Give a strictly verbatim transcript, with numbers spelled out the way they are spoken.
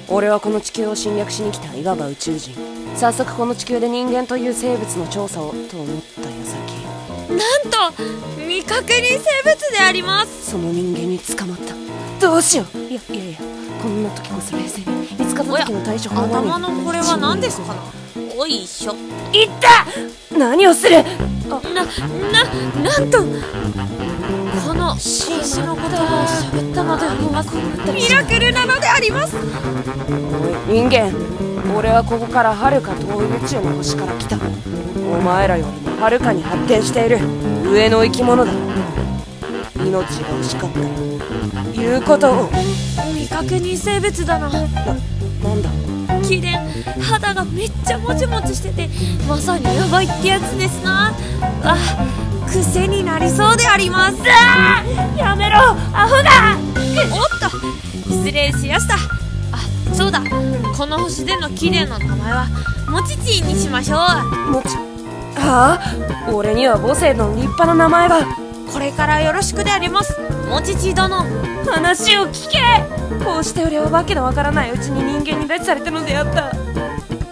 俺はこの地球を侵略しに来たいわば宇宙人。早速この地球で人間という生物の調査をと思った矢先、 なんと未確認生物であります。 その人間に捕まった。どうしよう。いやいやいや、こんな時こそ冷静に。見つかった時の対処法は頭のこれは何ですかな。おいしょ。 いった。何をする。 な、な、なんとこの星の言葉を喋ったのであります。ミラクルなのであります。 おい人間、俺はここからはるか遠い宇宙の星から来た。お前らよりもはるかに発展している上の生き物だ。命が欲しかったら言うことを。 未確認生物だな。な、 なんだ。 綺麗、肌がめっちゃもちもちしててまさにヤバいってやつですな。あ、癖になりそうであります。 あー、やめろアホだ。 おっと失礼しやした。あ、そうだ、この星での綺麗な名前はもちちにしましょう。 もち、はあ、俺には母性の立派な名前が。 これからよろしくであります、もちち殿。 話を聞け。こうして俺はわけのわからないうちに人間に拉致されたのであった。